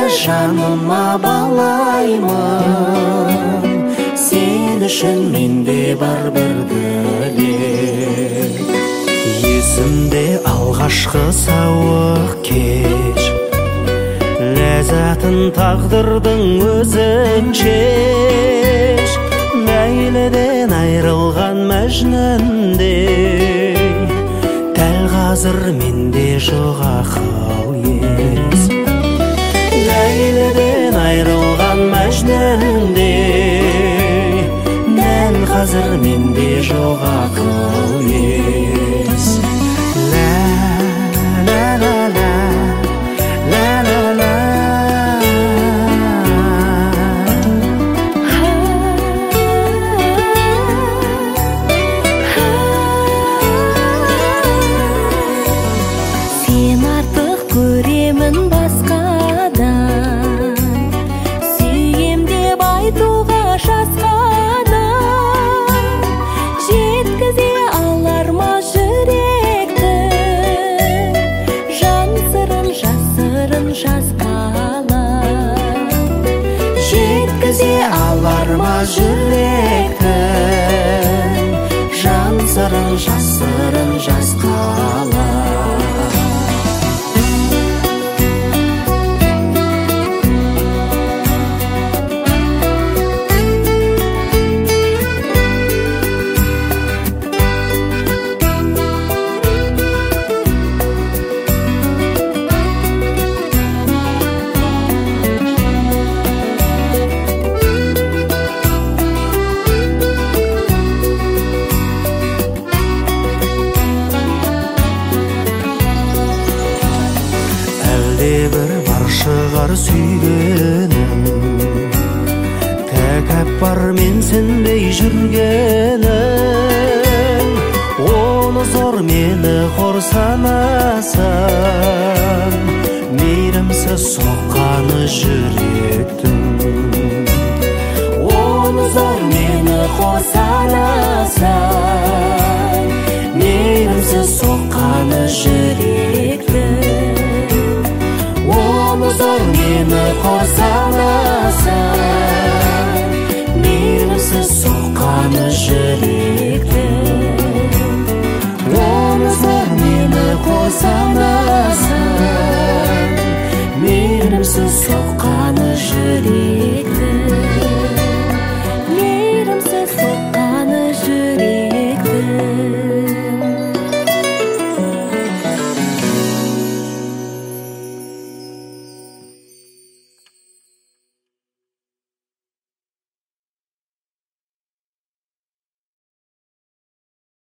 жаныма балаймын, сен үшін менде бар бір dilek. Есімде алғашқы сауық кеш, ләззатын тағдырдың өзінчеш. Ләйліден айрылған мәжнүндей, дәл қазір менде жоқ ақыл ес. Ләйліден айрылған мәжнүндей, дәл қазір менде жоқ ақыл ес. Жеткізе алар ма жүректің жан сырын, жасырын жас қала. Бір бар шығар сүйгенім, тәкаппар мен сендей жүргенім. Оны зор мені хор санасам, мейірімсіз соққаны жүректің. Оны зор мені хор санасам, мейірімсіз соққаны жүректің. Зор мені қорсанасың, мейірімсіз соққаны жүректің. Оны зор мені қорсанасың, мейірімсіз соққаны жүректің.